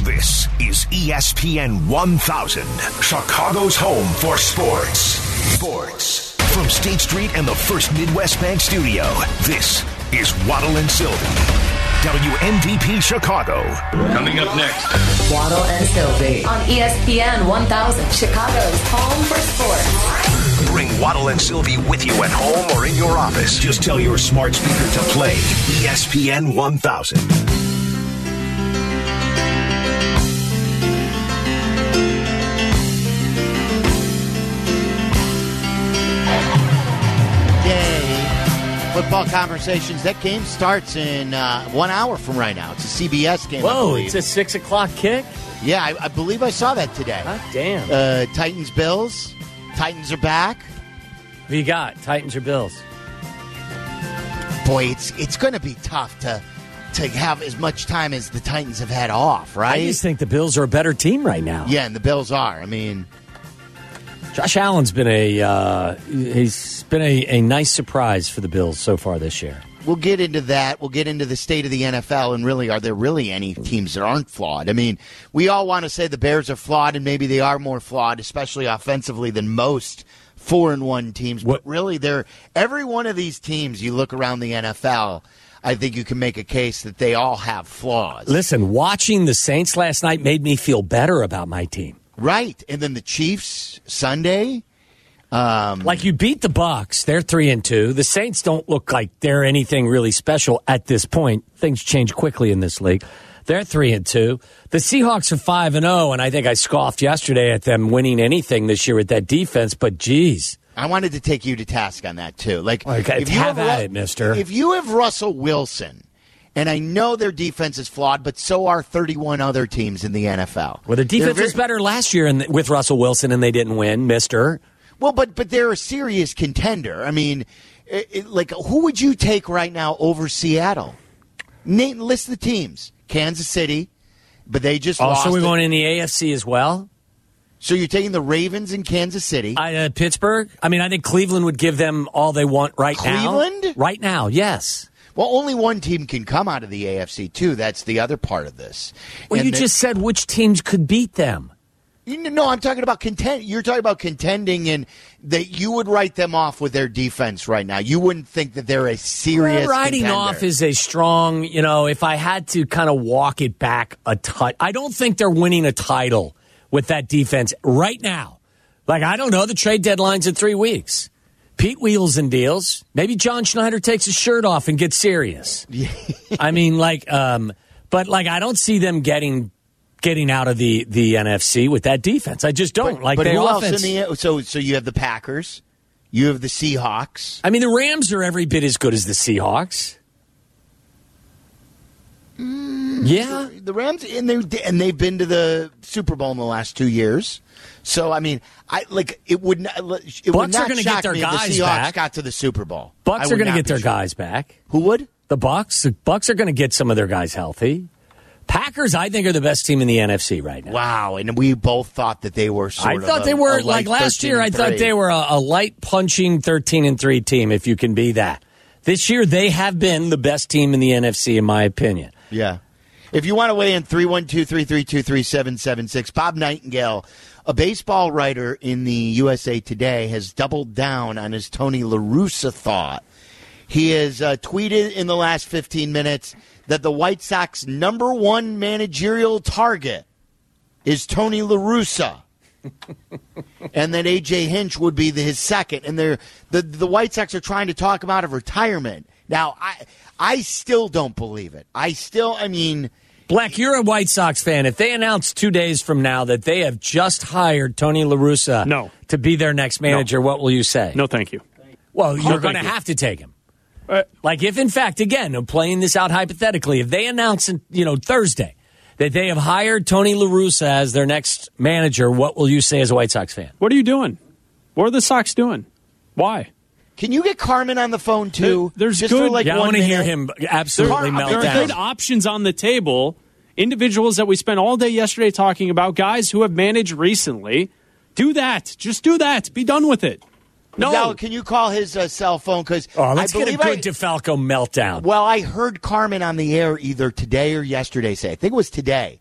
This is ESPN 1000, Chicago's home for sports. Sports. From State Street and the First Midwest Bank Studio, this is Waddle and Sylvie. WMVP Chicago. Coming up next, Waddle and Sylvie on ESPN 1000, Chicago's home for sports. Bring Waddle and Sylvie with you at home or in your office. Just tell your smart speaker to play ESPN 1000. Football conversations. That game starts in 1 hour from right now. It's a CBS game. Whoa, it's a 6 o'clock kick? Yeah, I believe I saw that today. God damn. Titans, Bills. Titans are back. Who you got? Titans or Bills? Boy, it's going to be tough to have as much time as the Titans have had off, right? I just think the Bills are a better team right now. Yeah, and the Bills are. I mean, Josh Allen's been he's been a nice surprise for the Bills so far this year. We'll get into that. We'll get into the state of the NFL, and really, are there really any teams that aren't flawed? I mean, we all want to say the Bears are flawed, and maybe they are more flawed, especially offensively, than most 4-1 teams. But really, every one of these teams, you look around the NFL, I think you can make a case that they all have flaws. Listen, watching the Saints last night made me feel better about my team. Right, and then the Chiefs Sunday. Like you beat the Bucs, they're 3-2. The Saints don't look like they're anything really special at this point. Things change quickly in this league. They're 3-2. The Seahawks are 5-0, and I think I scoffed yesterday at them winning anything this year with that defense. But geez, I wanted to take you to task on that too. If you have at it, Mister. If you have Russell Wilson. And I know their defense is flawed, but so are 31 other teams in the NFL. Well, the defense was better last year with Russell Wilson, and they didn't win, mister. Well, but they're a serious contender. I mean, who would you take right now over Seattle? Nate, list the teams. Kansas City, but they just lost. So we're going in the AFC as well? So you're taking the Ravens in Kansas City? Pittsburgh? I mean, I think Cleveland would give them all they want now. Cleveland? Right now, yes. Well, only one team can come out of the AFC, too. That's the other part of this. Well, you just said which teams could beat them. No, I'm talking about You're talking about contending, and that you would write them off with their defense right now. You wouldn't think that they're a serious writing contender. Off is a strong, if I had to kind of walk it back a touch. I don't think they're winning a title with that defense right now. I don't know. The trade deadline's in 3 weeks. Pete wheels and deals. Maybe John Schneider takes his shirt off and gets serious. I mean, but I don't see them getting out of the NFC with that defense. I just don't. But who else in the? So you have the Packers, you have the Seahawks. I mean, the Rams are every bit as good as the Seahawks. Yeah, the Rams, and they've been to the Super Bowl in the last 2 years. So I mean, it would not shock me if the Seahawks got to the Super Bowl. Bucks are going to get their guys back. Who would? The Bucks. The Bucks are going to get some of their guys healthy. Packers, I think, are the best team in the NFC right now. Wow, and we both thought that they were I thought they were, like last year, I thought they were a light-punching 13-3 team, if you can be that. This year, they have been the best team in the NFC, in my opinion. Yeah. If you want to weigh in, 312-332-3776. Bob Nightingale, a baseball writer in the USA Today, has doubled down on his Tony La Russa thought. He has tweeted in the last 15 minutes that the White Sox number one managerial target is Tony La Russa. And that A.J. Hinch would be his second. And the White Sox are trying to talk him out of retirement. Now, I still don't believe it. Black, you're a White Sox fan. If they announce 2 days from now that they have just hired Tony La Russa to be their next manager, what will you say? No, thank you. Well, you're going to have to take him. If, in fact, again, I'm playing this out hypothetically, if they announce, Thursday that they have hired Tony La Russa as their next manager, what will you say as a White Sox fan? What are you doing? What are the Sox doing? Why? Can you get Carmen on the phone, too? There's just good. I want to hear him absolutely melt down. There are good options on the table. Individuals that we spent all day yesterday talking about, guys who have managed recently. Do that. Just do that. Be done with it. No. Now, can you call his cell phone? Because let's get a good DeFalco meltdown. Well, I heard Carmen on the air either today or yesterday say, I think it was today.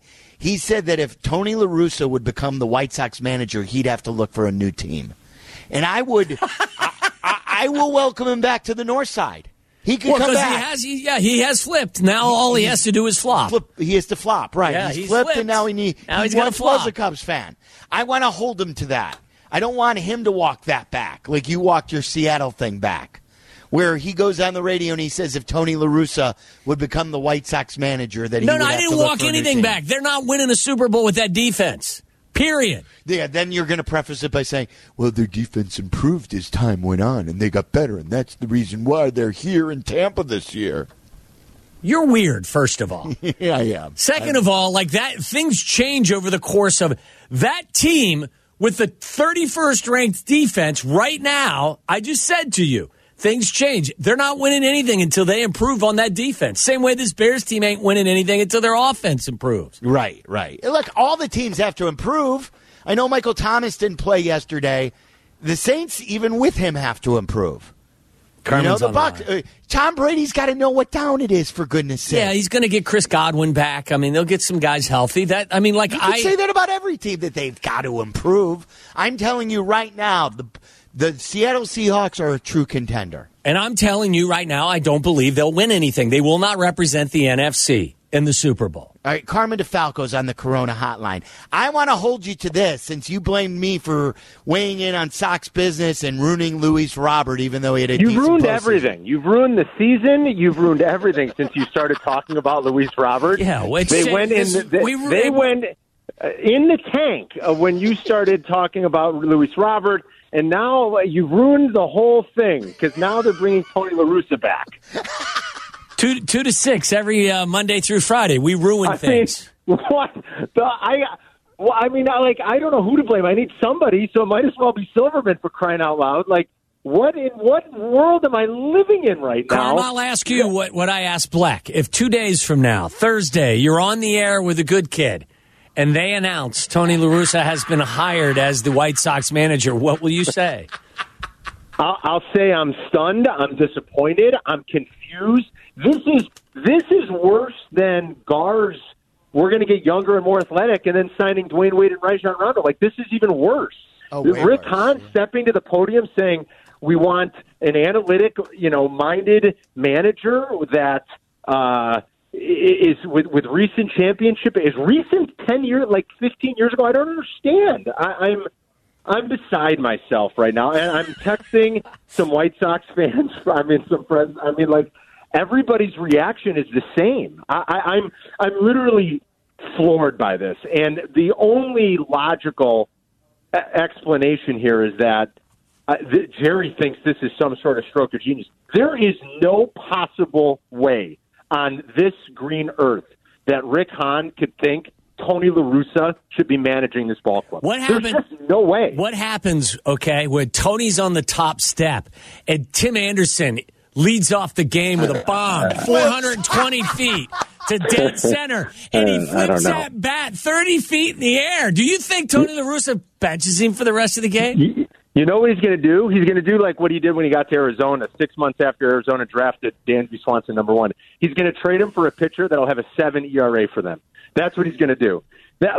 He said that if Tony La Russa would become the White Sox manager, he'd have to look for a new team. And I would, I will welcome him back to the North Side. He could come back. He has flipped. Now all he has to do is flop. He has to flop, right? Yeah, he's flipped, and now he's got to flop. Was a Cubs fan. I want to hold him to that. I don't want him to walk that back, like you walked your Seattle thing back, where he goes on the radio and he says if Tony La Russa would become the White Sox manager, that he would have I didn't walk anything back. They're not winning a Super Bowl with that defense. Period. Yeah, then you're going to preface it by saying, well, their defense improved as time went on, and they got better, and that's the reason why they're here in Tampa this year. You're weird, first of all. Yeah, I am. Second of all, like that, things change over the course of that team with the 31st ranked defense right now. I just said to you, things change. They're not winning anything until they improve on that defense. Same way this Bears team ain't winning anything until their offense improves. Right. Look, all the teams have to improve. I know Michael Thomas didn't play yesterday. The Saints, even with him, have to improve. Carmen's the Bucs. Tom Brady's got to know what down it is, for goodness sake. Yeah, he's going to get Chris Godwin back. I mean, they'll get some guys healthy. You could say that about every team, that they've got to improve. I'm telling you right now, the Seattle Seahawks are a true contender. And I'm telling you right now, I don't believe they'll win anything. They will not represent the NFC in the Super Bowl. All right, Carmen DeFalco's on the Corona hotline. I want to hold you to this, since you blamed me for weighing in on Sox business and ruining Luis Robert, even though he had a decent ruined postseason. Everything. You've ruined the season. You've ruined everything since you started talking about Luis Robert. Yeah, they went in the tank when you started talking about Luis Robert. And now you've ruined the whole thing, because now they're bringing Tony La Russa back. 2 to 6 every Monday through Friday. We ruin things. What? I don't know who to blame. I need somebody, so it might as well be Silverman, for crying out loud. Like, in what world am I living in right now? Carm, I'll ask you what I asked Black. If 2 days from now, Thursday, you're on the air with a good kid, and they announce Tony La Russa has been hired as the White Sox manager, what will you say? I'll say I'm stunned. I'm disappointed. I'm confused. This is worse than Gar's. We're going to get younger and more athletic, and then signing Dwayne Wade and Rajon Rondo. Like, this is even worse. Rick Hahn stepping to the podium saying we want an analytic, minded manager that is with recent championship. Is recent 10 years, like 15 years ago? I don't understand. I'm beside myself right now, and I'm texting some White Sox fans. Some friends. Everybody's reaction is the same. I'm literally floored by this, and the only logical explanation here is that Jerry thinks this is some sort of stroke of genius. There is no possible way on this green earth that Rick Hahn could think Tony La Russa should be managing this ball club. There's just no way. What happens, when Tony's on the top step and Tim Anderson leads off the game with a bomb, 420 feet to dead center, and he flips that bat 30 feet in the air? Do you think Tony La Russa benches him for the rest of the game? You know what he's going to do? He's going to do like what he did when he got to Arizona 6 months after Arizona drafted Dansby Swanson #1. He's going to trade him for a pitcher that'll have a 7 ERA for them. That's what he's going to do. I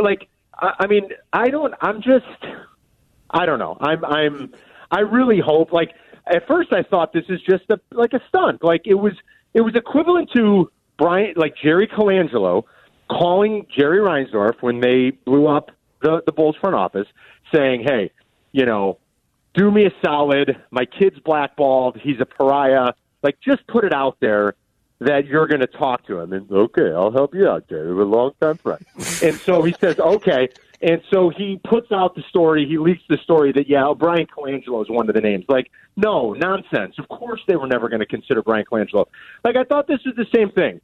don't know. I really hope. At first, I thought this is just a stunt. It was equivalent to Jerry Colangelo calling Jerry Reinsdorf when they blew up the Bulls front office, saying, "Hey, do me a solid. My kid's blackballed. He's a pariah. Just put it out there that you're going to talk to him." And, "Okay, I'll help you out, Jerry. We're a long-time friend." And so he says, "Okay." And so he puts out the story. He leaks the story that, Brian Colangelo is one of the names. No, nonsense. Of course they were never going to consider Brian Colangelo. I thought this was the same thing.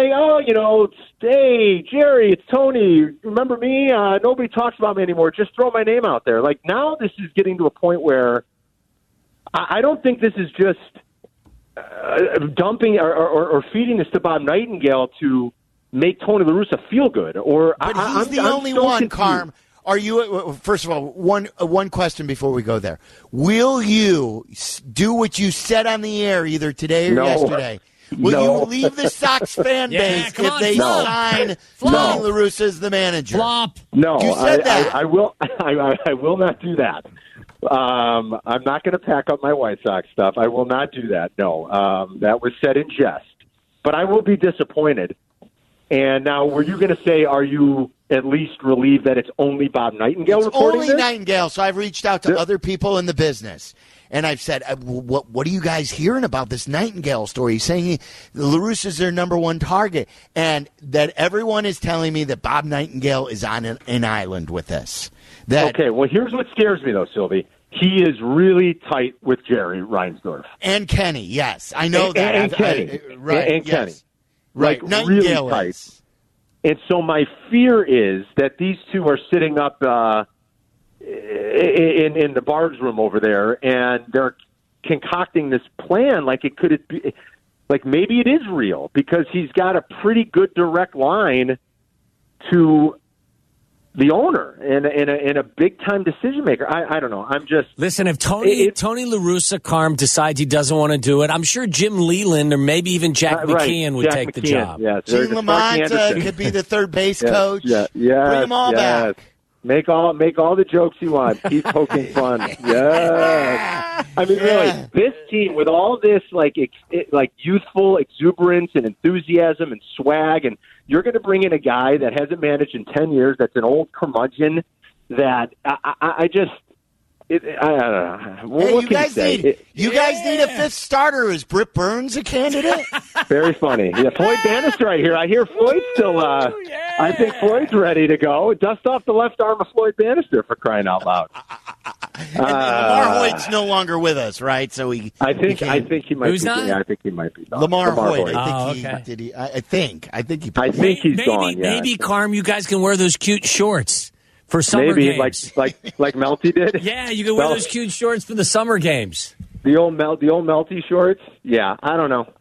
Hey, Jerry, it's Tony. Remember me? Nobody talks about me anymore. Just throw my name out there. Now this is getting to a point where I don't think this is just dumping or feeding this to Bob Nightingale to make Tony La Russa feel good. But he's the only one, Carm. Are you? First of all, one question before we go there. Will you do what you said on the air either today or yesterday? Will you leave the Sox fan base if they sign Tony La Russa as the manager? Flop. No, You said that. I will. I will not do that. I'm not going to pack up my White Sox stuff. I will not do that. No, that was said in jest. But I will be disappointed. And now, were you going to say, are you at least relieved that it's only Bob Nightingale reporting only this? Nightingale, so I've reached out to other people in the business. And I've said, what are you guys hearing about this Nightingale story? He's saying La Russa's their number one target. And that everyone is telling me that Bob Nightingale is on an island with this. Okay, well, here's what scares me, though, Sylvie. He is really tight with Jerry Reinsdorf. And Kenny, yes. I know that. And Kenny. Right, and yes. Kenny. Right, Like, Nightingale really tight. is. And so my fear is that these two are sitting up in the Bard's room over there, and they're concocting this plan like it could be, like maybe it is real because he's got a pretty good direct line to the owner and a big time decision maker. I don't know. I'm just listen. If Tony La Russa Carm decides he doesn't want to do it, I'm sure Jim Leland or maybe even Jack McKeon would take the job. Yes, Gene Lamont could be the third base coach. Yeah, Bring them all back. Make all the jokes you want. Keep poking fun. Yes. I mean, really, this team with all this like youthful exuberance and enthusiasm and swag, and you're going to bring in a guy that hasn't managed in 10 years. That's an old curmudgeon. That I don't know. What can you say? You guys need a fifth starter. Is Britt Burns a candidate? Very funny. Yeah, Floyd Bannister right here. I hear Floyd's still. I think Floyd's ready to go. Dust off the left arm of Floyd Bannister for crying out loud. And Lamar Hoyt's no longer with us, right? So I think he might. Who's be. not? Yeah, I think he might be. Lamar Hoyt. Okay. I think he's gone. Yeah, maybe Carm, you guys can wear those cute shorts for summer games. like Melty did. Yeah, you can wear those cute shorts for the summer games. The old Melty shorts. Yeah, I don't know.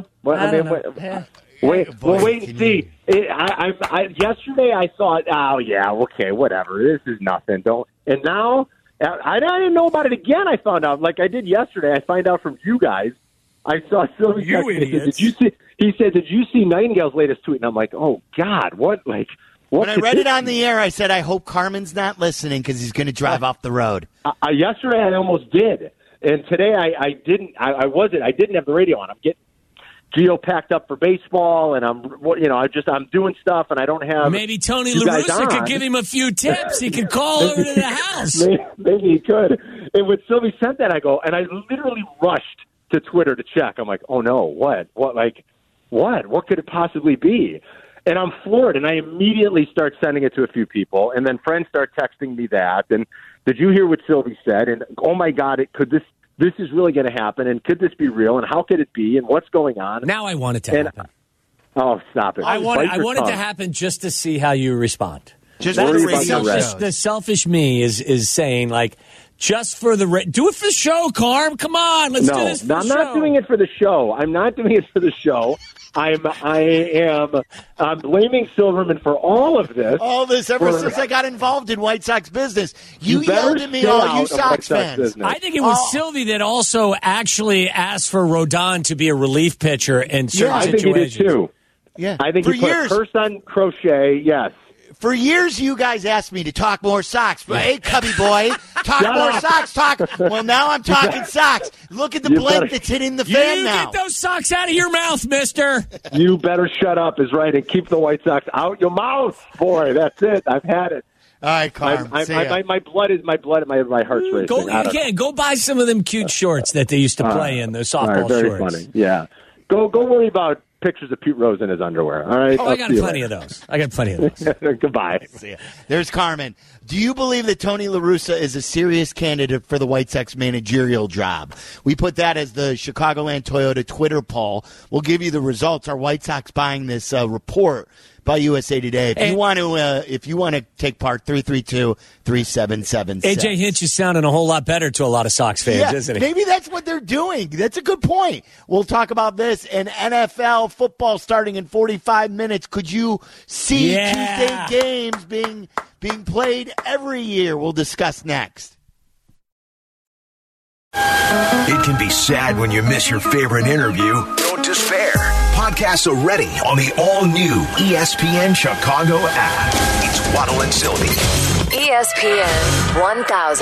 Wait and see. Yesterday I thought, oh yeah, okay, whatever. This is nothing. And now I didn't know about it again. I found out, like I did yesterday. I find out from you guys. I saw Sylvie. You idiots. Did you see? He said, "Did you see Nightingale's latest tweet?" And I'm like, "Oh God, what?" Like, what? When I read it on the air, I said, "I hope Carmen's not listening because he's going to drive off the road." Yesterday I almost did, and today I didn't. I wasn't. I didn't have the radio on. I'm getting Gio packed up for baseball, and I'm doing stuff, and I don't have. Maybe Tony La Russa could give him a few tips. He could call over to the house. Maybe he could. And when Sylvie sent that, I go, and I literally rushed to Twitter to check. I'm like, oh no, what? What could it possibly be? And I'm floored, and I immediately start sending it to a few people, and then friends start texting me that. And did you hear what Sylvie said? And oh my God, this is really going to happen, and could this be real, and how could it be, and what's going on? Now I want it to happen. Oh, stop it. I want it to happen just to see how you respond. Just the selfish me is saying, like, just for the do it for the show, Carm. Come on, let's do this for the show. I'm not doing it for the show. I'm not doing it for the show. I'm blaming Silverman for all of this. All this ever since I got involved in White Sox business. You yelled at me, all you Sox fans. I think it was Sylvie that also actually asked for Rodon to be a relief pitcher in certain situations. I think he did too. Yeah, I think he put a curse on Crochet. Yes. For years, you guys asked me to talk more Sox. But, hey, Cubby boy, talk more Sox. Well, now I'm talking Sox. Look at the blank that's hitting the fan now. You get those Sox out of your mouth, mister. You better shut up is right and keep the White Sox out your mouth. Boy, that's it. I've had it. All right, Carm. My heart's racing. Go buy some of them cute shorts that they used to play in, those softball very shorts. Funny. Yeah. Go worry about pictures of Pete Rose in his underwear. All right. I got plenty of those. Goodbye. There's Carmen. Do you believe that Tony La Russa is a serious candidate for the White Sox managerial job? We put that as the Chicagoland Toyota Twitter poll. We'll give you the results. Are White Sox buying this report by USA Today? If you want to take part, 332-3776. AJ Hinch is sounding a whole lot better to a lot of Sox fans, isn't he? Maybe that's what they're doing. That's a good point. We'll talk about this and NFL football starting in 45 minutes. Could you see Tuesday games being played every year? We'll discuss next. It can be sad when you miss your favorite interview. Don't is fair. Podcasts are ready on the all-new ESPN Chicago app. It's Waddle and Sylvie. ESPN 1000.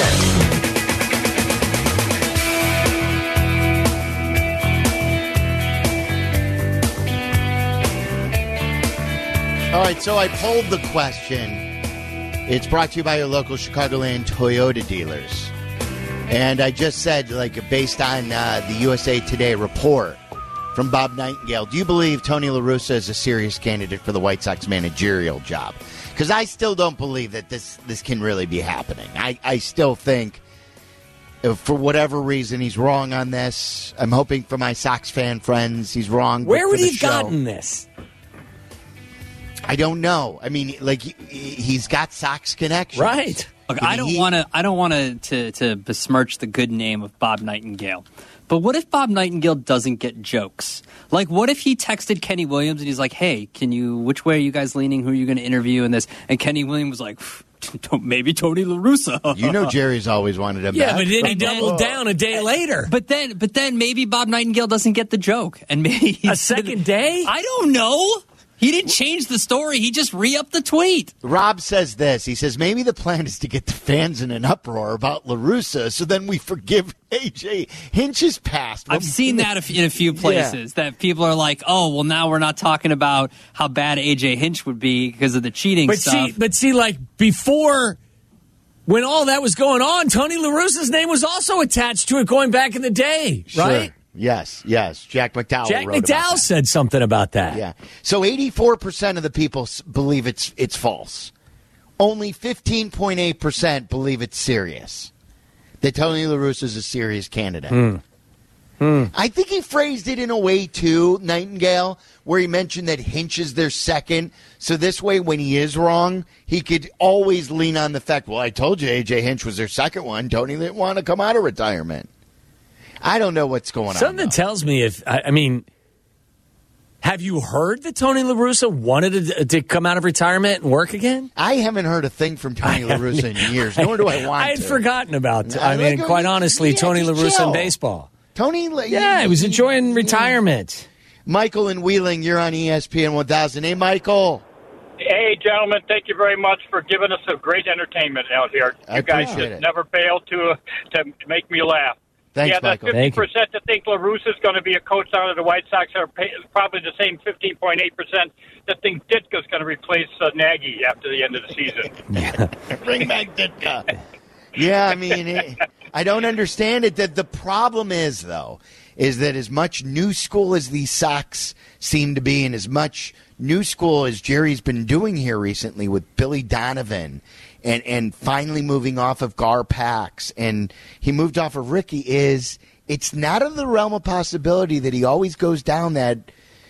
All right, so I polled the question. It's brought to you by your local Chicagoland Toyota dealers. And I just said, based on the USA Today report from Bob Nightingale, do you believe Tony La Russa is a serious candidate for the White Sox managerial job? Because I still don't believe that this can really be happening. I still think, for whatever reason, he's wrong on this. I'm hoping for my Sox fan friends he's wrong. Where would he have show. gotten this? I don't know. I mean, he's got Sox connections, Right. Look, I don't want to besmirch the good name of Bob Nightingale. But what if Bob Nightingale doesn't get jokes? Like, what if he texted Kenny Williams and he's like, "Hey, which way are you guys leaning? Who are you going to interview in this?" And Kenny Williams was like, "Maybe Tony La Russa." You know, Jerry's always wanted him Yeah, back. but then he doubled down a day later. But then maybe Bob Nightingale doesn't get the joke, and maybe A second day? I don't know. He didn't change the story. He just re-upped the tweet. Rob says this. He says, maybe the plan is to get the fans in an uproar about La Russa, so then we forgive A.J. Hinch's past. I've seen that in a few places, that people are like, oh, well, now we're not talking about how bad A.J. Hinch would be because of the cheating stuff. But see, before, when all that was going on, Tony La Russa's name was also attached to it going back in the day, right? Sure. Yes. Jack McDowell Jack wrote about McDowell that. said something about that. Yeah. So 84% of the people believe it's false. Only 15.8% believe it's serious. That Tony La Russa is a serious candidate. I think he phrased it in a way, too, Nightingale, where he mentioned that Hinch is their second. So this way, when he is wrong, he could always lean on the fact, well, I told you A.J. Hinch was their second one. Tony didn't want to come out of retirement. I don't know what's going on. Something tells me have you heard that Tony La Russa wanted to come out of retirement and work again? I haven't heard a thing from Tony La Russa in years, nor do I want to. I had forgotten about No, quite honestly, Tony La Russa chill. in baseball. Tony, he was enjoying retirement. Michael in Wheeling, you're on ESPN 1000. Hey, Michael. Hey, gentlemen, thank you very much for giving us a great entertainment out here. I You guys appreciate just it. never fail to make me laugh. Thanks, Michael. That 50% to think La Russa is going to be a coach down at the White Sox are probably the same 15.8% that think Ditka's going to replace Nagy after the end of the season. Bring back Ditka. Yeah, I mean, I don't understand it. The problem is, though, is that as much new school as these Sox seem to be, and as much new school as Jerry's been doing here recently with Billy Donovan, and finally moving off of Gar Pax, and he moved off of Ricky, it's not in the realm of possibility that he always goes down that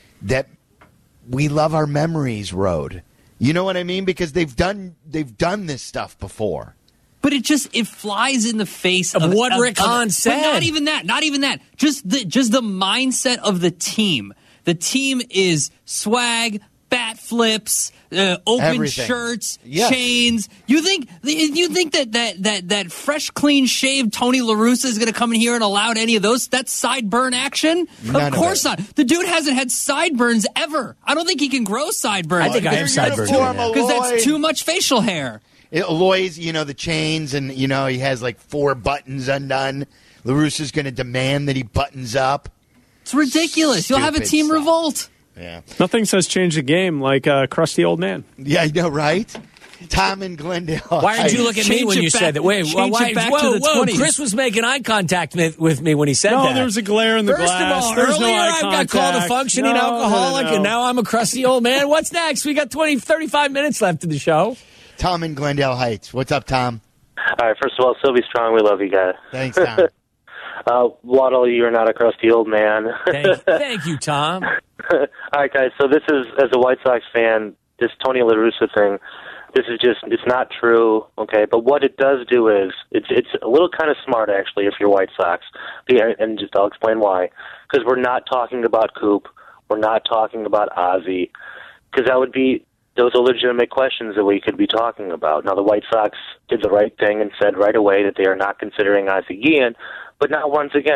we love our memories road. You know what I mean? Because they've done this stuff before. But it flies in the face of what Rick Hahn said. But not even that. Just the mindset of the team. The team is swag, bat flips, open Everything. shirts, Yes. chains. You think that fresh, clean shaved Tony La Russa is going to come in here and allow any of those? That's sideburn action? None of course of it. not. The dude hasn't had sideburns ever. I don't think he can grow sideburns. I think I have sideburns. Because that's too much facial hair. Aloy's, the chains, and, he has like 4 buttons undone. La Russa's going to demand that he buttons up. It's ridiculous. You'll have a Stupid team stuff. revolt. Yeah. Nothing says change the game like a crusty old man. Yeah, I know, right? Tom and Glendale. Why did you look at me Change when it you back- said that? Wait, change why? it back Whoa, to the whoa! 20s. Chris was making eye contact with me when he said that. No, there was a glare in the First glass. of all, There's earlier no eye I got called a contact. functioning No, alcoholic, no. and now I'm a crusty old man. What's next? We got 35 minutes left of the show. Tom in Glendale Heights. What's up, Tom? All right, first of all, Sylvie Strong, we love you guys. Thanks, Tom. Waddle, you're not a crusty old man. Thank you, Tom. All right, guys, so this is, as a White Sox fan, this Tony La Russa thing, this is just, it's not true, okay? But what it does do is, it's a little kind of smart, actually, if you're White Sox. And just, I'll explain why. Because we're not talking about Coop. We're not talking about Ozzie. Because that would be, those are legitimate questions that we could be talking about. Now, the White Sox did the right thing and said right away that they are not considering Ozzie Guillen. But now, once again, they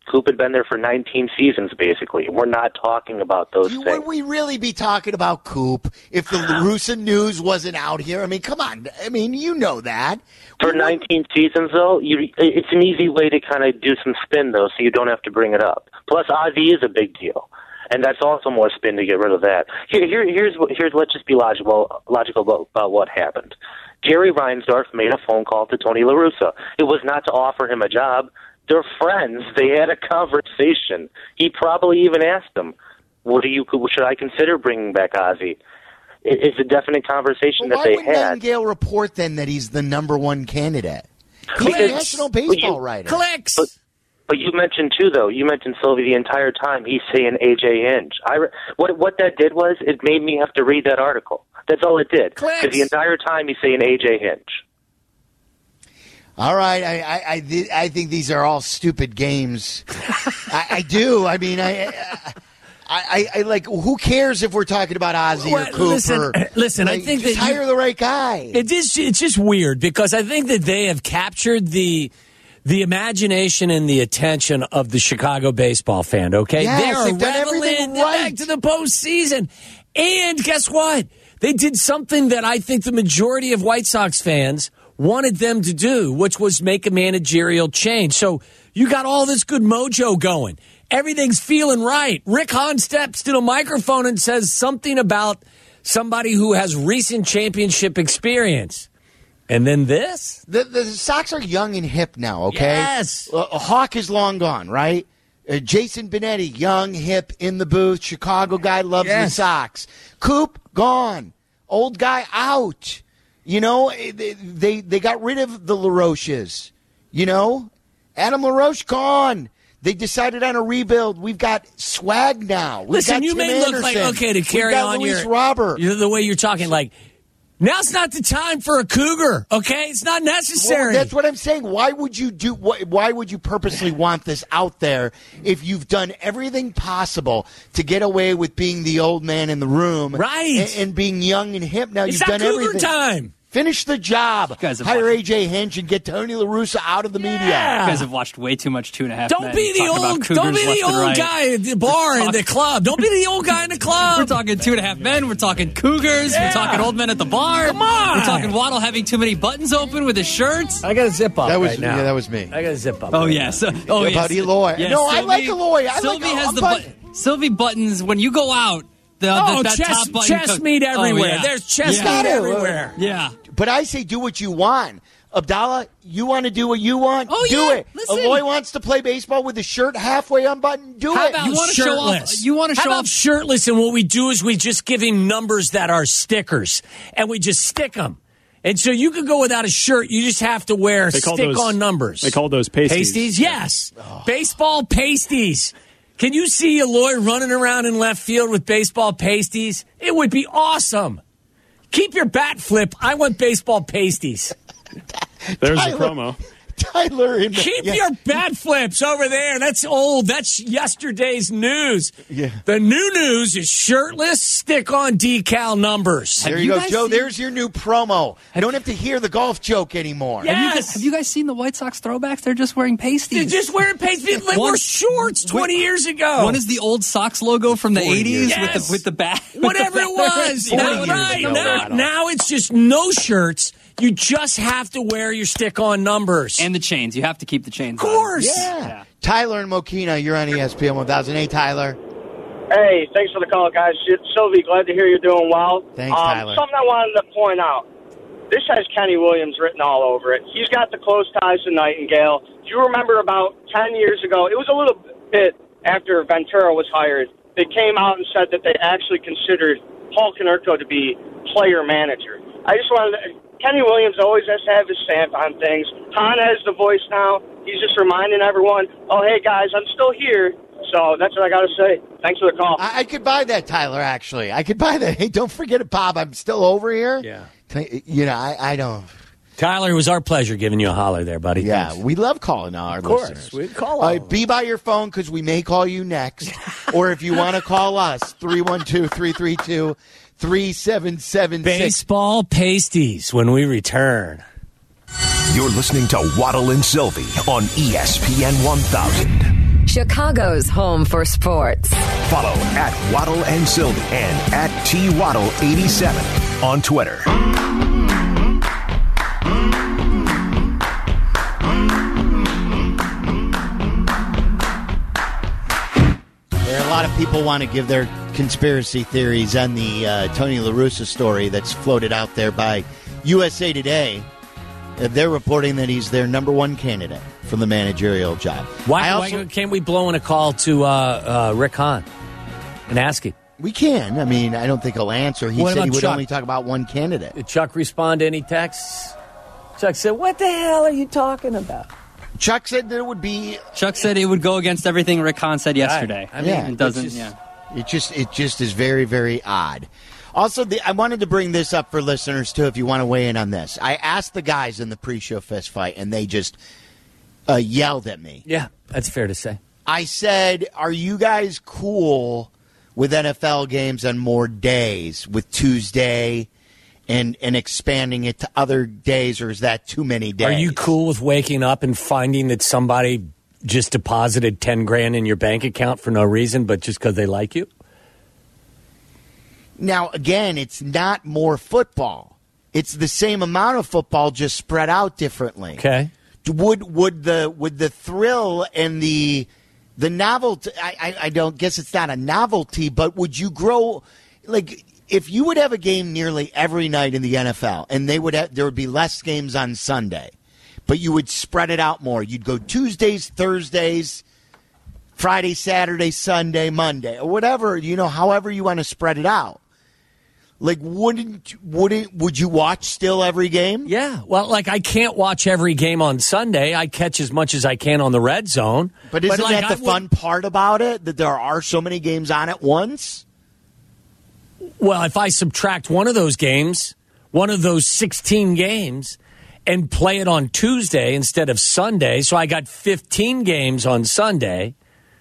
Coop had been there for 19 seasons, basically. We're not talking about those things. Would we really be talking about Coop if the La Russa news wasn't out here? I mean, come on. I mean, you know that. For 19 seasons, though, it's an easy way to kind of do some spin, though, so you don't have to bring it up. Plus, Ozzie is a big deal, and that's also more spin to get rid of that. Here's let's just be logical about what happened. Jerry Reinsdorf made a phone call to Tony La Russa. It was not to offer him a job. They're friends. They had a conversation. He probably even asked him, should I consider bringing back Ozzie? It's a definite conversation that they had. Why would Nightingale report then that he's the number one candidate? He's a national baseball writer. Clicks. But you mentioned, too, though, Sylvie, the entire time he's saying A.J. Hinch. What that did was it made me have to read that article. That's all it did. Because the entire time he's saying A.J. Hinch. All right, I think these are all stupid games. I do. I mean, I like. Who cares if we're talking about Ozzie or Cooper? Listen. Like, I think just that hire the right guy. It's just weird because I think that they have captured the imagination and the attention of the Chicago baseball fan. Okay, yes, they are they've done everything right. Back to the postseason, and guess what? They did something that I think the majority of White Sox fans wanted them to do, which was make a managerial change. So you got all this good mojo going. Everything's feeling right. Rick Hahn steps to the microphone and says something about somebody who has recent championship experience. And then this? The Sox are young and hip now, okay? Yes. Hawk is long gone, right? Jason Benetti, young, hip, in the booth. Chicago guy, loves the Sox. Coop, gone. Old guy, out. You know, they got rid of the LaRoches. You know? Adam LaRoche, gone. They decided on a rebuild. We've got swag now. Listen, you may look like, okay, to carry on Luis Robert. The way you're talking, like, now's not the time for a cougar, okay? It's not necessary. Well, that's what I'm saying. Why would you purposely want this out there if you've done everything possible to get away with being the old man in the room, right? And being young and hip? Now it's you've not done cougar everything. Time. Finish the job. Hire A.J. Hinch and get Tony La Russa out of the media. You guys have watched way too much 2.5 Men. Don't be the old guy at the bar in the club. Don't be the old guy in the club. We're talking 2.5 Men. We're talking Cougars. Yeah. We're talking old men at the bar. Come on. We're talking Waddle having too many buttons open with his shirts. I got a zip up right now. Yeah, that was me. I got a zip up. Oh, right yes. now. About Eloy. Yeah, no, I like Eloy. Sylvie has the Sylvie buttons when you go out. That chest, top button chest meat everywhere. Oh, yeah. There's chest meat everywhere. Yeah. But I say do what you want. Abdallah, you want to do what you want? Oh, do yeah. it. Listen. Eloy wants to play baseball with the shirt halfway unbuttoned. Do How it. about You want to show off? You want to How show about off? shirtless? And what we do is we just give him numbers that are stickers, and we just stick them. And so you could go without a shirt. You just have to wear stick-on numbers. They call those pasties. Pasties, yes. Baseball pasties. Can you see Eloy running around in left field with baseball pasties? It would be awesome. Keep your bat flip. I want baseball pasties. There's the promo. Tyler. Keep your bat flips over there. That's old. That's yesterday's news. Yeah. The new news is shirtless, stick-on decal numbers. There you go, Joe. There's your new promo. I don't have to hear the golf joke anymore. Yes. Have you guys seen the White Sox throwbacks? They're just wearing pasties. They're just wearing pasties. They wore shorts 20 years ago. One is the old Sox logo from the 80s Yes. with the bat. Whatever it was. Now it's just no shirts. You just have to wear your stick-on numbers. And the chains. You have to keep the chains Of course. Yeah. Tyler and Mokina, you're on ESPN 1000. Hey, Tyler. Hey, thanks for the call, guys. Sylvie, glad to hear you're doing well. Thanks, Tyler. Something I wanted to point out. This has Kenny Williams written all over it. He's got the close ties to Nightingale. Do you remember about 10 years ago, it was a little bit after Ventura was hired, they came out and said that they actually considered Paul Konerko to be player manager. I just wanted to... Kenny Williams always has to have his stamp on things. Hahn has the voice now. He's just reminding everyone, oh, hey, guys, I'm still here. So that's what I got to say. Thanks for the call. I could buy that, Tyler, actually. I could buy that. Hey, don't forget it, Bob. I'm still over here. Yeah. You know, I don't. Tyler, it was our pleasure giving you a holler there, buddy. Yeah, Thanks. we love calling our listeners. We'd call them. Be by your phone because we may call you next. Or if you want to call us, 312-332-3776. Baseball pasties when we return. You're listening to Waddle and Sylvie on ESPN 1000. Chicago's home for sports. Follow at Waddle and Sylvie and at TWaddle87 on Twitter. There are a lot of people want to give their conspiracy theories on the Tony La Russa story that's floated out there by USA Today. They're reporting that he's their number one candidate for the managerial job. Why can't we blow in a call to Rick Hahn and ask him? We can. I mean, I don't think he'll answer. He What said he about would Chuck? only talk about one candidate. Did Chuck respond to any texts? Chuck said, "What the hell are you talking about?" Chuck said that it would be. Chuck said it would go against everything Rick Hahn said yesterday. I mean, Yeah, it doesn't. It just is very, very odd. Also, I wanted to bring this up for listeners, too, if you want to weigh in on this. I asked the guys in the pre-show fist fight, and they just yelled at me. Yeah, that's fair to say. I said, are you guys cool with NFL games on more days, with Tuesday and expanding it to other days, or is that too many days? Are you cool with waking up and finding that somebody just deposited $10,000 in your bank account for no reason, but just because they like you? Now, again, it's not more football. It's the same amount of football, just spread out differently. Okay. Would the thrill and the novelty? I don't guess it's not a novelty, but would you grow like if you would have a game nearly every night in the NFL, and there would be less games on Sunday, but you would spread it out more. You'd go Tuesdays, Thursdays, Friday, Saturday, Sunday, Monday, or whatever, however you want to spread it out. Like, would you watch still every game? Yeah. Well, I can't watch every game on Sunday. I catch as much as I can on the red zone. But isn't that the fun part about it, that there are so many games on at once? Well, if I subtract one of those games, one of those 16 games, and play it on Tuesday instead of Sunday, so I got 15 games on Sunday.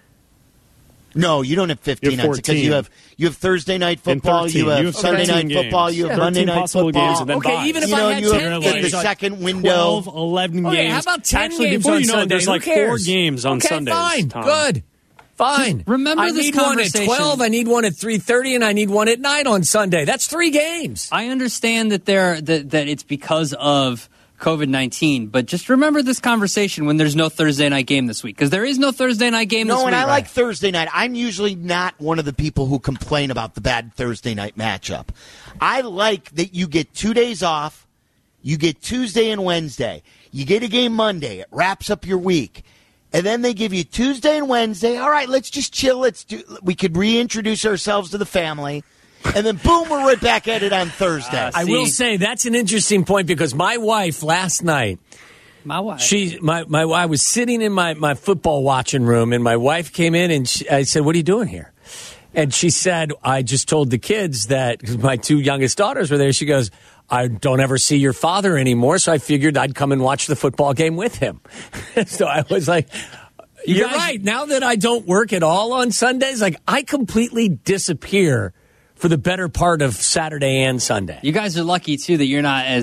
No, you don't have 15 because you have Thursday night football, you have Sunday night football, you have Monday night football. Games and then okay, even if I had 10 games, the second window, 12, 11 games. Okay, how about 10 Actually, games before on you know Sunday? it, there's Who cares? 4 games on Sundays. Fine, Tom. good, fine. Just remember I this need conversation. one at 12, I need one at 3:30, and I need one at 9 on Sunday. That's 3 games. I understand that that it's because of COVID-19, but just remember this conversation when there's no Thursday night game this week, because there is no Thursday night game this week. No, and I like Thursday night. I'm usually not one of the people who complain about the bad Thursday night matchup. I like that you get 2 days off, you get Tuesday and Wednesday, you get a game Monday, it wraps up your week, and then they give you Tuesday and Wednesday. All right, let's just chill. We could reintroduce ourselves to the family. And then, boom, we're right back at it on Thursday. I will say that's an interesting point because my wife last night, my wife I was sitting in my football watching room, and my wife came in, and I said, "What are you doing here?" And she said, "I just told the kids that," because my 2 youngest daughters were there. She goes, "I don't ever see your father anymore, so I figured I'd come and watch the football game with him." So I was like, "You're right. Now that I don't work at all on Sundays, I completely disappear for the better part of Saturday and Sunday." You guys are lucky, too, that you're not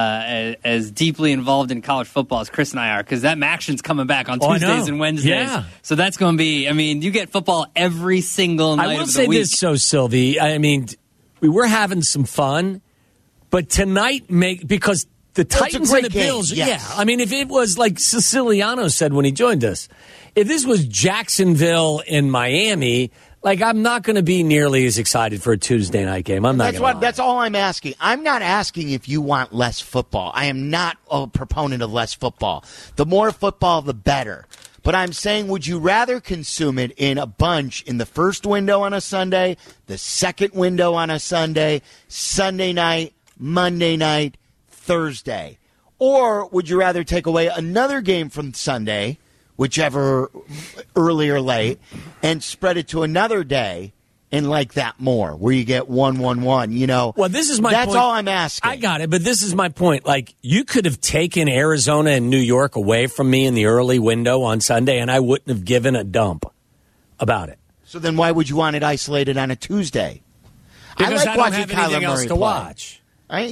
as deeply involved in college football as Chris and I are, because that action's coming back on Tuesdays and Wednesdays. Yeah. So that's going to be, you get football every single night of the week. I will say this, Sylvie. We were having some fun, but tonight, because the Titans and the Bills, yes. if it was like Siciliano said when he joined us, if this was Jacksonville and Miami, I'm not going to be nearly as excited for a Tuesday night game. That's all I'm asking. I'm not asking if you want less football. I am not a proponent of less football. The more football, the better. But I'm saying, would you rather consume it in a bunch in the first window on a Sunday, the second window on a Sunday, Sunday night, Monday night, Thursday? Or would you rather take away another game from Sunday, whichever early or late, and spread it to another day and like that more, where you get 1-1-1, Well, this is my point. That's all I'm asking. I got it, but this is my point. You could have taken Arizona and New York away from me in the early window on Sunday, and I wouldn't have given a dump about it. So then why would you want it isolated on a Tuesday? Because I like I don't watching have anything Kyler else Murray to play. watch.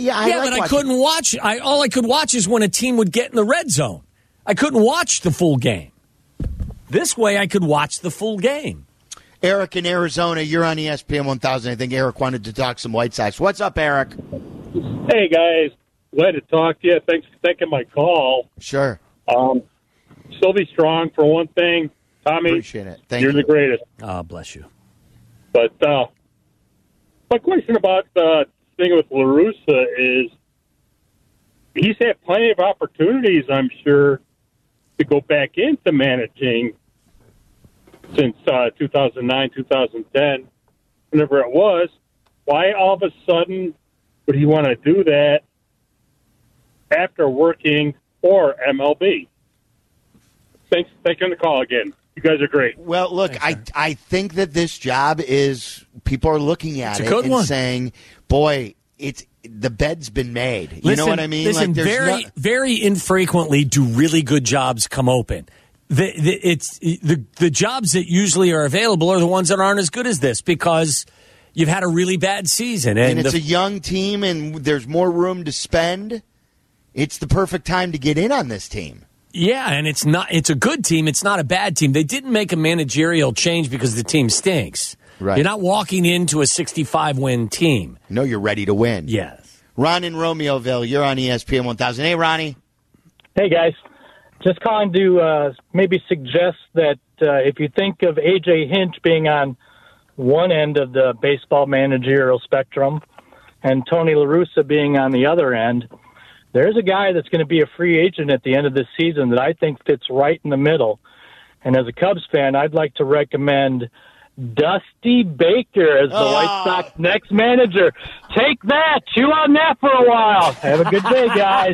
I couldn't watch. All I could watch is when a team would get in the red zone. I couldn't watch the full game. This way I could watch the full game. Eric in Arizona, you're on ESPN 1000. I think Eric wanted to talk some White Sox. What's up, Eric? Hey, guys. Glad to talk to you. Thanks for taking my call. Sure. Sylvie Strong, for one thing. Tommy, appreciate it. You're the greatest. Oh, bless you. But my question about the thing with La Russa is he's had plenty of opportunities, I'm sure, to go back into managing since 2009, 2010, whenever it was. Why all of a sudden would he want to do that after working for MLB? Thanks for taking the call again. You guys are great. Well, look, I think that this job is, people are looking at it and saying, boy, the bed's been made. You know what I mean? Listen, very infrequently do really good jobs come open. The jobs that usually are available are the ones that aren't as good as this because you've had a really bad season. And it's a young team and there's more room to spend. It's the perfect time to get in on this team. Yeah, and it's a good team. It's not a bad team. They didn't make a managerial change because the team stinks. Right. You're not walking into a 65-win team. No, you're ready to win. Yes. Ron in Romeoville, you're on ESPN 1000. Hey, Ronnie. Hey, guys. Just calling to maybe suggest that if you think of A.J. Hinch being on one end of the baseball managerial spectrum and Tony La Russa being on the other end, there's a guy that's going to be a free agent at the end of this season that I think fits right in the middle. And as a Cubs fan, I'd like to recommend Dusty Baker as the White Sox next manager. Take that. Chew on that for a while. Have a good day, guys.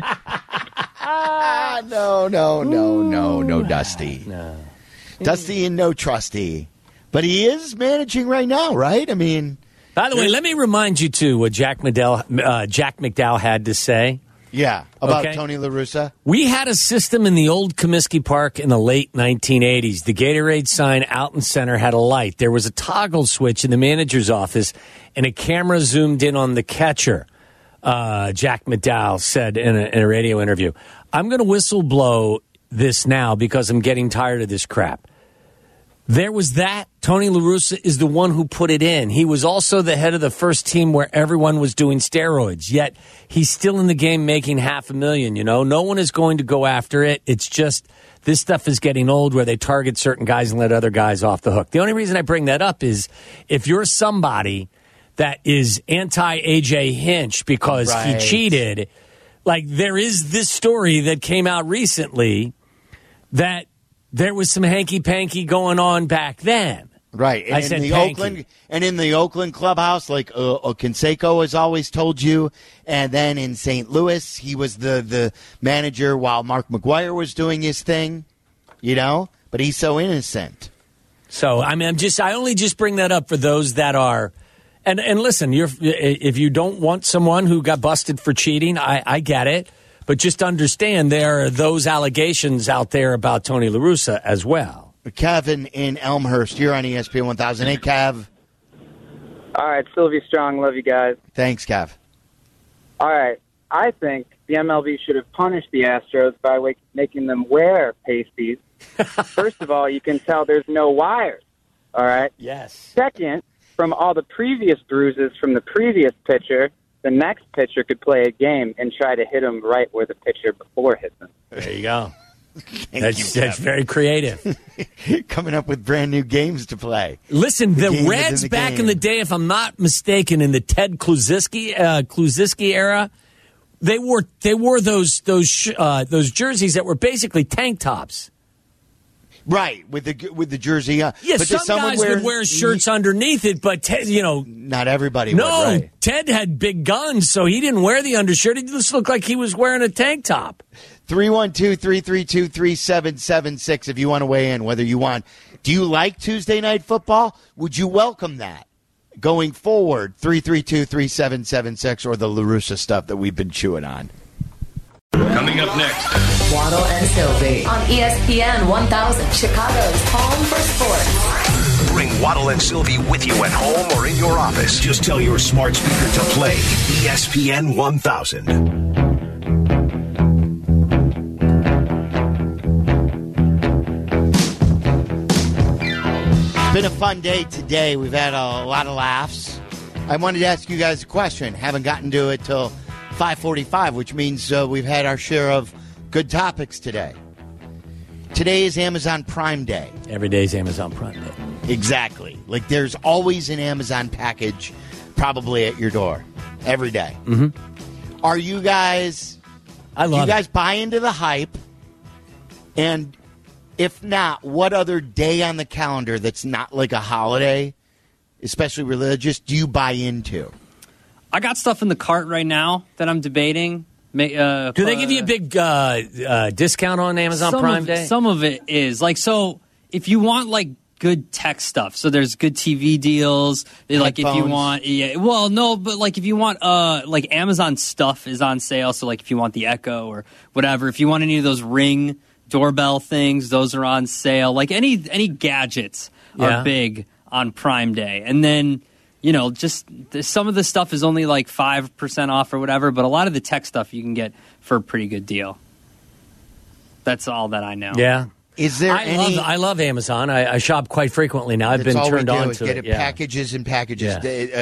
No, Dusty. No. Dusty and no trustee. But he is managing right now, right? I mean. By the way, let me remind you, too, what Jack McDowell had to say. Yeah, about Tony La Russa. We had a system in the old Comiskey Park in the late 1980s. The Gatorade sign out in center had a light. There was a toggle switch in the manager's office, and a camera zoomed in on the catcher, Jack McDowell said in a radio interview. I'm going to whistle blow this now because I'm getting tired of this crap. There was that. Tony La Russa is the one who put it in. He was also the head of the first team where everyone was doing steroids, yet he's still in the game making $500,000, you know? No one is going to go after it. It's just this stuff is getting old where they target certain guys and let other guys off the hook. The only reason I bring that up is if you're somebody that is anti-A.J. Hinch because he cheated, like there is this story that came out recently that there was some hanky-panky going on back then. Right. And in the Oakland clubhouse, like Canseco has always told you, and then in St. Louis, he was the manager while Mark McGwire was doing his thing, you know? But he's so innocent. So, I mean, I only just bring that up for those that are, and listen, if you don't want someone who got busted for cheating, I get it. But just understand there are those allegations out there about Tony La Russa as well. Kevin in Elmhurst, you're on ESPN 1000. Hey, Kev. All right, Sylvie Strong, love you guys. Thanks, Kev. All right, I think the MLB should have punished the Astros by making them wear pasties. First of all, you can tell there's no wires, all right? Yes. Second, from all the previous bruises from the previous pitcher, the next pitcher could play a game and try to hit him right where the pitcher before hit them. There you go. That's very creative. Coming up with brand new games to play. Listen, the Reds back in the day, if I'm not mistaken, in the Ted Kluszewski era, they wore those jerseys that were basically tank tops. Right, with the jersey. Yeah, but some guys would wear shirts underneath it, but not everybody would, right? Ted had big guns, so he didn't wear the undershirt. He just looked like he was wearing a tank top. 312-332-3776 if you want to weigh in, do you like Tuesday Night Football? Would you welcome that going forward? 332-3776 or the La Russa stuff that we've been chewing on. Coming up next, Waddle and Sylvie on ESPN 1000, Chicago's home for sports. Bring Waddle and Sylvie with you at home or in your office. Just tell your smart speaker to play ESPN 1000. Been a fun day today. We've had a lot of laughs. I wanted to ask you guys a question. Haven't gotten to it till 5:45, which means we've had our share of good topics today. Today is Amazon Prime Day. Every day is Amazon Prime Day. Exactly. Like there's always an Amazon package probably at your door every day. Mm-hmm. Are you guys... I love you guys buy into the hype? And if not, what other day on the calendar that's not like a holiday, especially religious, do you buy into? I got stuff in the cart right now that I'm debating. Do they give you a big discount on Amazon Prime Day? Some of it is. Like, so if you want, like, good tech stuff, so there's good TV deals. Like, if you want, like, if you want, like, Amazon stuff is on sale. So, like, if you want the Echo or whatever, if you want any of those Ring doorbell things, those are on sale. Like, any gadgets are big on Prime Day. And then, you know, just some of the stuff is only like 5% off or whatever, but a lot of the tech stuff you can get for a pretty good deal. That's all that I know. Yeah. Is there I love Amazon. I shop quite frequently now. I've been turned on to it. Packages and packages.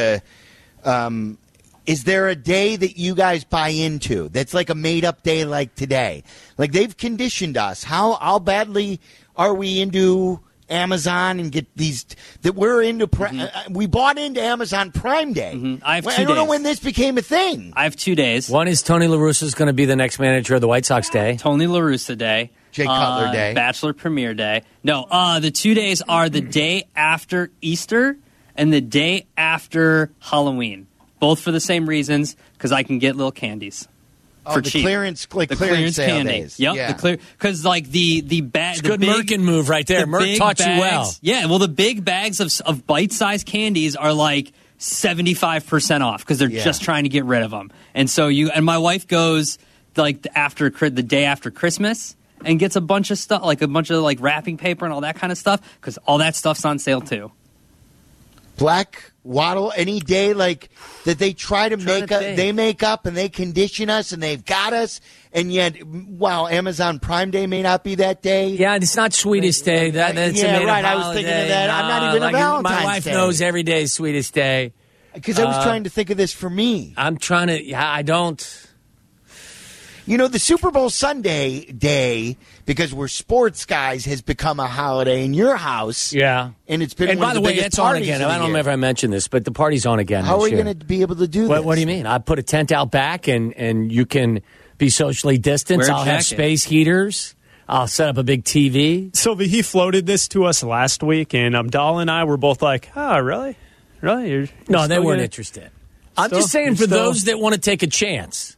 Is there a day that you guys buy into that's like a made-up day like today? Like they've conditioned us. How badly are we into Amazon and get these that we're into? We bought into Amazon Prime Day. Mm-hmm. I don't know when this became a thing. I have 2 days. One is Tony La Russa is going to be the next manager of the White Sox Day. Tony La Russa Day. Jay Cutler Day. Bachelor Premiere Day. No, the 2 days are the day after Easter and the day after Halloween. Both for the same reasons, because I can get little candies for cheap. Clearance sale candy. days. Yep, yeah. Because like the bag. It's a good Merkin move right there. Merck taught you well. Yeah, well, the big bags of bite-sized candies are like 75% off because they're just trying to get rid of them. And so my wife goes like the day after Christmas and gets a bunch of stuff, like a bunch of like wrapping paper and all that kind of stuff, because all that stuff's on sale too. Black Waddle, any day like that they try to make up and they condition us and they've got us, and yet, wow, Amazon Prime Day may not be that day. Yeah, it's not Sweetest Day. That's right. I was thinking of that. I'm not even a Valentine's Day. My wife knows every day is Sweetest Day. Because I was trying to think of this for me. I'm trying to. I don't. You know, the Super Bowl Sunday day, because we're sports guys, has become a holiday in your house. Yeah. And it's been and one by of the the way, biggest it's on parties again. of the I don't know year. if I mentioned this, but the party's on again. How are we going to be able to do this? What do you mean? I put a tent out back, and you can be socially distanced. I'll have space heaters. I'll set up a big TV. Sylvie, he floated this to us last week, and Abdallah and I were both like, oh, really? Really? You're no, they weren't interested. I'm just saying for those that want to take a chance.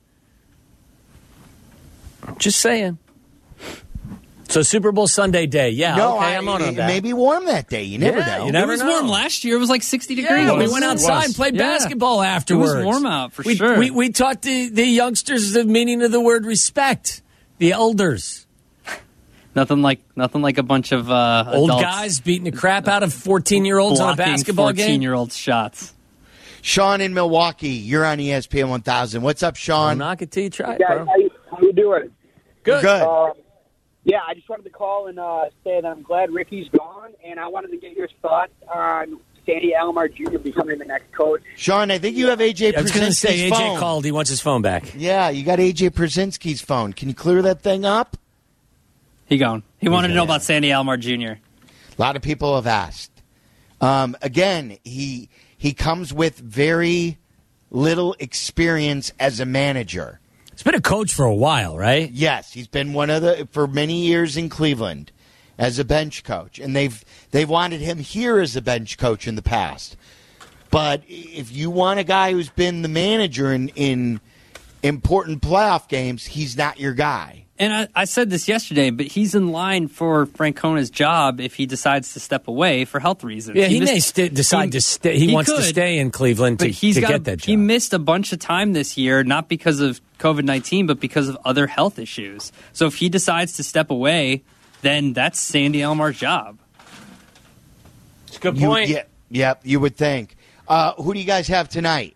Just saying. So Super Bowl Sunday day, I'm on that. Maybe warm that day. You never know. You never it was know. warm last year. It was like 60 degrees. We went outside and played basketball afterwards. It was warm out for sure. We taught the youngsters the meaning of the word respect. The elders. Nothing like a bunch of old adults guys beating the crap out of 14-year-olds on a basketball game. 14-year-olds shots. Sean in Milwaukee, you're on ESPN 1000. What's up, Sean? I'll knock it till you try it, bro. How you doing? Good. Yeah, I just wanted to call and say that I'm glad Ricky's gone, and I wanted to get your thoughts on Sandy Alomar Jr. becoming the next coach. Sean, I think you have AJ Przinsky's phone. I was going to say AJ called. He wants his phone back. Yeah, you got AJ Przinsky's phone. Can you clear that thing up? He gone. He wanted to know about Sandy Alomar Jr. A lot of people have asked. Again, he comes with very little experience as a manager. He's been a coach for a while, right? Yes, he's been for many years in Cleveland as a bench coach, and they've wanted him here as a bench coach in the past. But if you want a guy who's been the manager in important playoff games, he's not your guy. And I said this yesterday, but he's in line for Francona's job if he decides to step away for health reasons. Yeah, he may decide to stay. He wants to stay in Cleveland to get that job. He missed a bunch of time this year, not because of COVID-19, but because of other health issues. So if he decides to step away, then that's Sandy Alomar's job. It's a good point. Yep, you would think. Who do you guys have tonight?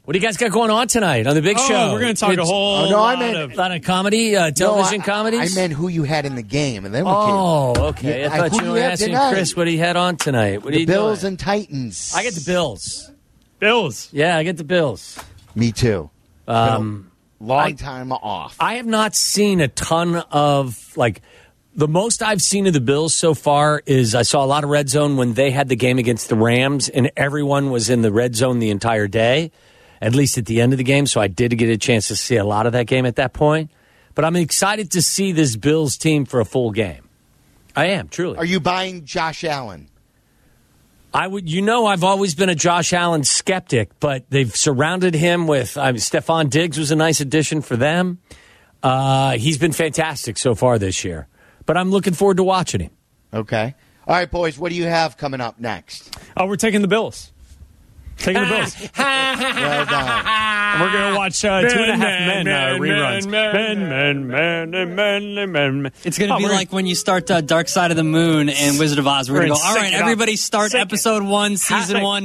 What do you guys got going on tonight on the big show? We're going to talk a whole lot of comedy, television comedies? I meant who you had in the game, and then we okay. I thought you were asking Chris what he had on tonight. What are you doing? Bills and Titans. I get the Bills. Bills? Yeah, I get the Bills. Me too. Long time off. I have not seen a ton of, the most I've seen of the Bills so far is I saw a lot of red zone when they had the game against the Rams, and everyone was in the red zone the entire day, at least at the end of the game, so I did get a chance to see a lot of that game at that point. But I'm excited to see this Bills team for a full game. I am, truly. Are you buying Josh Allen? I've always been a Josh Allen skeptic, but they've surrounded him with Stephon Diggs was a nice addition for them. He's been fantastic so far this year, but I'm looking forward to watching him. Okay. All right, boys, what do you have coming up next? We're taking the Bills. Taking the Bills. Well done. And we're going to watch 2.5 Men reruns. Men. It's going to be like when you start Dark Side of the Moon and Wizard of Oz. We're going to go, all right, everybody start episode 1, season 1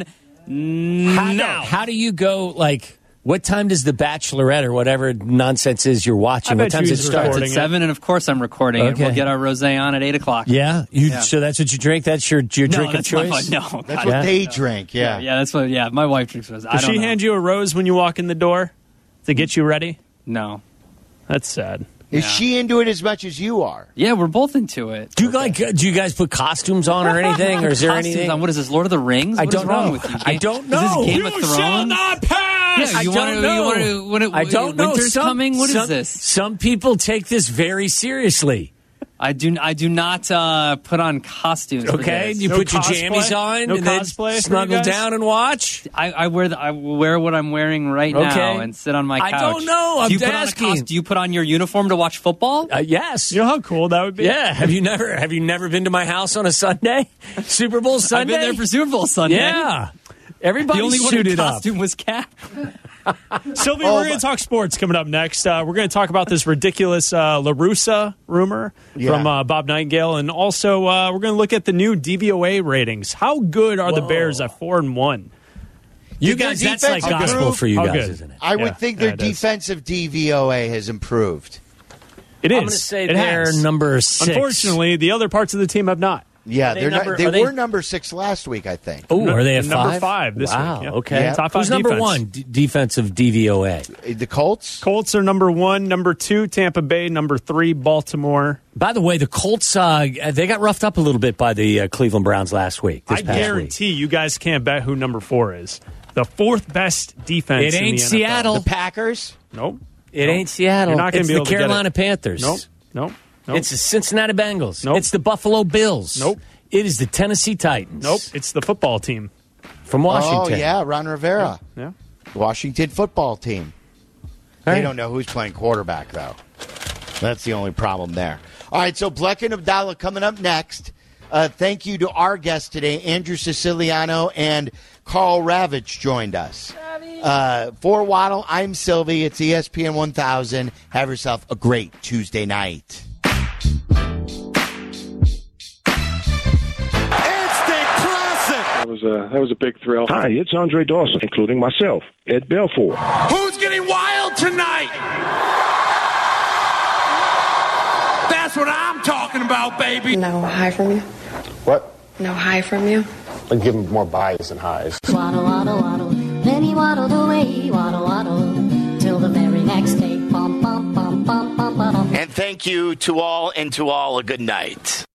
now. How do you go, what time does The Bachelorette or whatever nonsense is you're watching? What time does it start? It's at 7, and of course I'm recording it. We'll get our rosé on at 8 o'clock. Yeah? So that's what you drink? That's your drink of choice? No, that's what they drink, yeah. Yeah, that's what, my wife drinks rosé. Does she hand you a rose when you walk in the door to get you ready? No. That's sad. Is she into it as much as you are? Yeah, we're both into it. Do you guys put costumes on or anything? Or is there anything? On? What is this, Lord of the Rings? What is wrong with you? I don't know. Is this Game of You Thrones? shall not pass! Yeah, I don't know. I don't know. Winter's coming? What is this? Some people take this very seriously. I do not put on costumes. Okay, you put your jammies on and then snuggle down and watch. I wear what I'm wearing right now and sit on my couch. I don't know. I'm asking. Do you put on your uniform to watch football? Yes. You know how cool that would be? Yeah. Have you never been to my house on a Sunday? Super Bowl Sunday? I've been there for Super Bowl Sunday. Yeah. Everybody the only suited one in costume was Cap. Sylvie, we're going to talk sports coming up next. We're going to talk about this ridiculous La Russa rumor from Bob Nightingale, and also we're going to look at the new DVOA ratings. How good are the Bears at 4-1? You guys, that's like gospel for you guys, isn't it? I would think their defensive DVOA has improved. It is. I'm going to say they're number 6. Unfortunately, the other parts of the team have not. Yeah, they were number 6 last week, I think. Oh, are they at 5? Number 5 this week. Wow, Yeah. okay. Yeah. Top 5 Who's number defense. 1 defensive DVOA? The Colts? Colts are number 1. Number 2, Tampa Bay. Number 3, Baltimore. By the way, the Colts, they got roughed up a little bit by the Cleveland Browns last week. I guarantee you guys can't bet who number 4 is. The 4th best defense It in ain't the NFL. Seattle. The Packers? Nope. It ain't Seattle. You're not going to be able It's to the Carolina get it. Panthers. Nope. It's the Cincinnati Bengals. Nope. It's the Buffalo Bills. Nope. It is the Tennessee Titans. Nope. It's the football team. From Washington. Oh, yeah, Ron Rivera. Yeah. Washington football team. All They right. don't know who's playing quarterback, though. That's the only problem there. All right, so Bleck and Abdallah coming up next. Thank you to our guests today. Andrew Siciliano and Carl Ravitch joined us. For Waddle, I'm Sylvie. It's ESPN 1000. Have yourself a great Tuesday night. That was a big thrill. Hi, it's Andre Dawson, including myself, Ed Belfour. Who's getting wild tonight? That's what I'm talking about, baby. No high from you? What? No high from you? I'd give him more buys than highs. Waddle, waddle, waddle. Then he waddled away, waddle, waddle, till the very next day. Bum, bum, bum, bum, bum, bum. And thank you to all, and to all a good night.